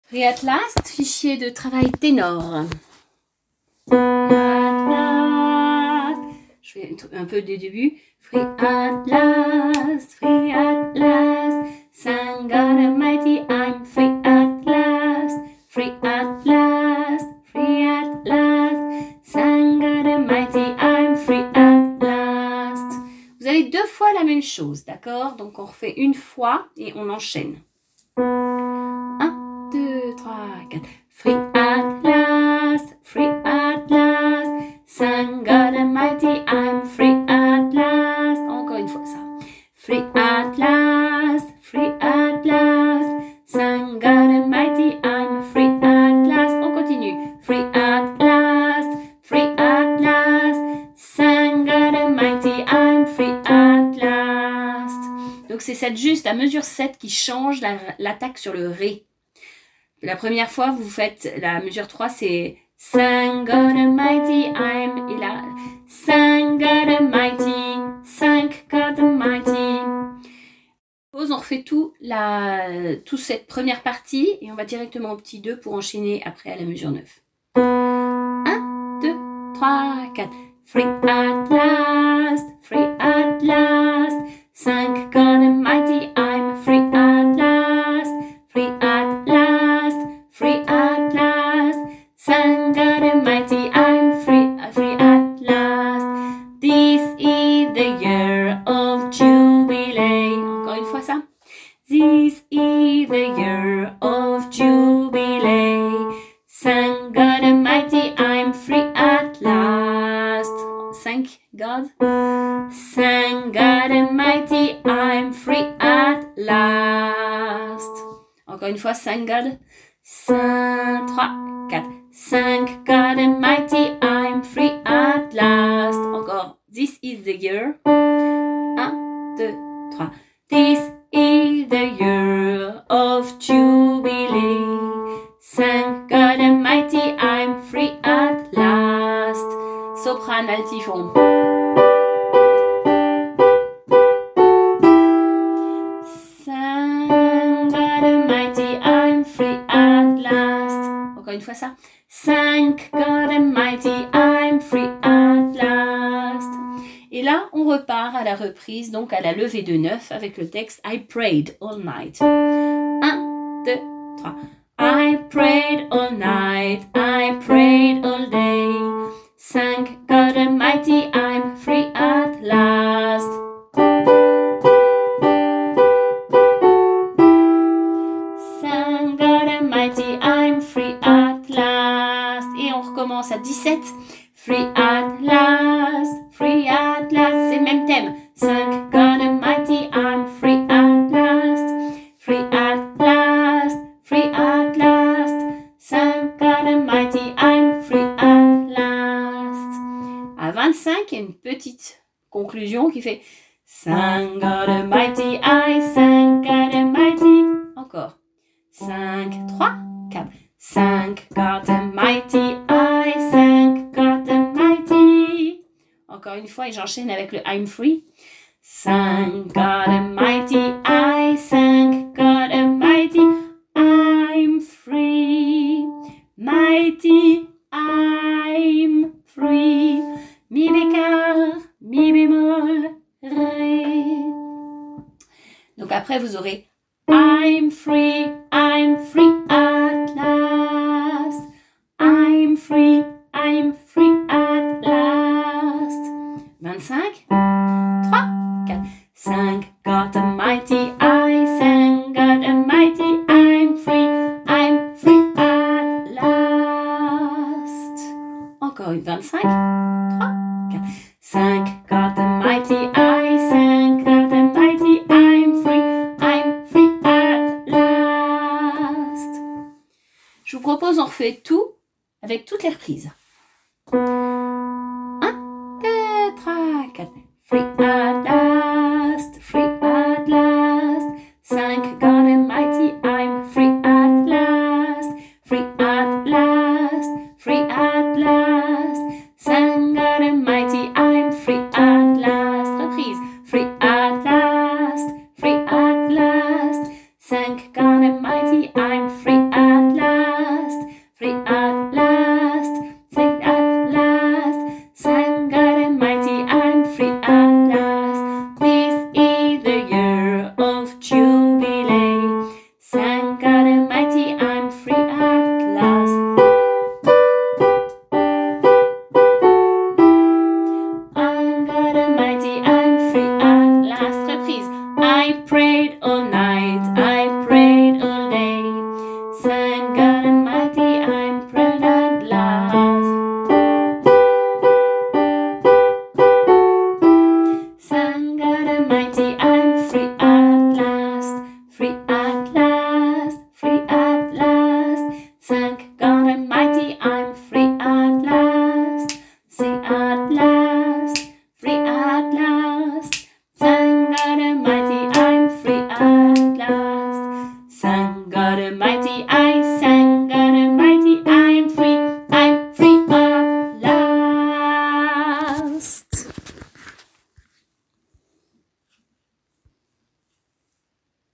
Free at last, fichier de travail ténor. At last. Je fais un peu des débuts. Free at last, thank God Almighty, I'm free at last, free at last, free at last, thank God Almighty, I'm free at last. Vous avez deux fois la même chose, d'accord? Donc on refait une fois et on enchaîne. 1, 2, 3, 4. Free at last, thank God Almighty, I'm free at last. Encore une fois ça. Free at last, thank God Almighty, I'm free at last. On continue. Free at last, thank God Almighty, I'm free at last. Donc c'est cette juste à mesure 7 qui change l'attaque sur le ré. La première fois, vous faites la mesure 3, c'est thank God Almighty, I'm, et là, thank God Almighty, thank God Almighty. On refait toute cette première partie et on va directement au petit 2 pour enchaîner après à la mesure 9. 1, 2, 3, 4. Free at last, thank God Almighty, I'm free at last, thank God Almighty, I'm free at last. This is the year of jubilee. Encore une fois ça. This is the year of jubilee. Thank God Almighty, I'm free at last. Thank God. Thank God Almighty, I'm free at last. Encore une fois, thank God. 5, 3, 4. Thank God Almighty, I'm free at last. Encore. This is the year. 1, 2, 3. This is the year of jubilee. Thank God Almighty, I'm free at last. Soprano altifon. Thank God Almighty, I'm free at last. Encore une fois ça. Thank God Almighty, I'm free at last. Et là, on repart à la reprise, donc à la levée de 9 avec le texte I prayed all night. 1, 2, 3. I prayed all night, I prayed all day. Thank God Almighty, I'm free at last. Thank God Almighty, I'm free at last. Et on recommence à 17. Free at last, c'est le même thème. Thank God Almighty, I'm free at last, thank God Almighty, I'm free at last. À 25, il y a une petite conclusion qui fait thank God Almighty, I thank God Almighty. Encore. 5, 3, 4. Thank God Almighty, I thank God Almighty. Encore une fois, et j'enchaîne avec le I'm free. Thank God Almighty, I thank God Almighty, I'm free. Mighty, I'm free. Mi bécard, mi bémol, ré. Donc après, vous aurez I'm free at last. I'm free at last. 25, 3, 4. Thank God Almighty, I thank God Almighty, I'm free at last. Encore une 25, 3, 4. Thank God Almighty, I thank God Almighty, I'm free at last. Je vous propose, on refait tout avec toutes les reprises. 1, 2, 3, 4. Free at last, thank God Almighty, I'm free at last, thank God Almighty, I'm free at last. Reprise. Free at last, thank God Almighty, I'm free at last. Santa